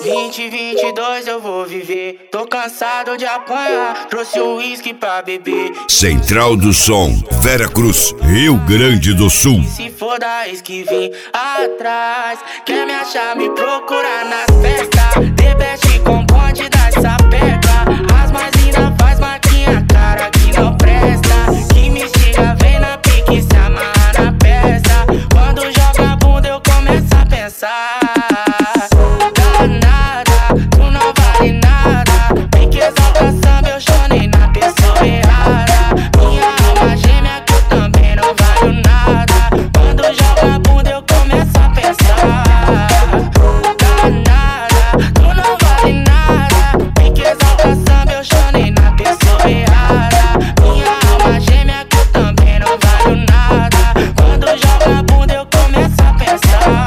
2022 eu vou viver, tô cansado de apanhar, trouxe o uísque pra beber. Central do Som, Vera Cruz, Rio Grande do Sul. Se for da ex que vim atrás, quer me achar, me procurar nas festas. The best com bonde das sapeca, as mais lindas faz maquinha, cara que não presta. Que me instiga, vem na pique, se amarra na peça. Quando joga a bunda eu começo a pensar: tu não vale nada, pique exalta samba, eu chorei na pessoa errada. Minha alma gêmea que eu também não valho nada. Quando joga a bunda eu começo a pensar: tu não vale nada, pique exalta samba, eu chorei na pessoa errada. Minha alma gêmea que eu também não valho nada. Quando joga a bunda eu começo a pensar: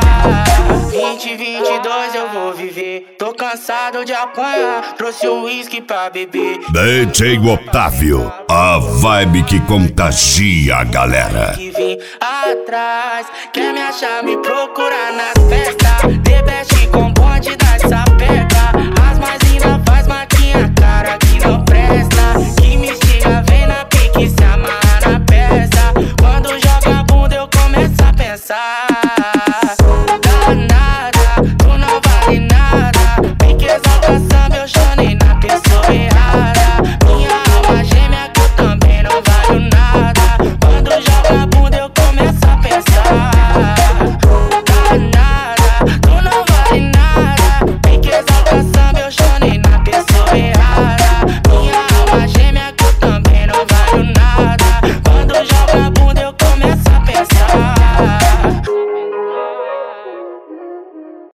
2022 eu vou viver, tô cansado de apanhar, trouxe o uísque pra beber. DJ Otávio, a vibe que contagia a galera. Que vim atrás, quer me achar, me procurar nas festas.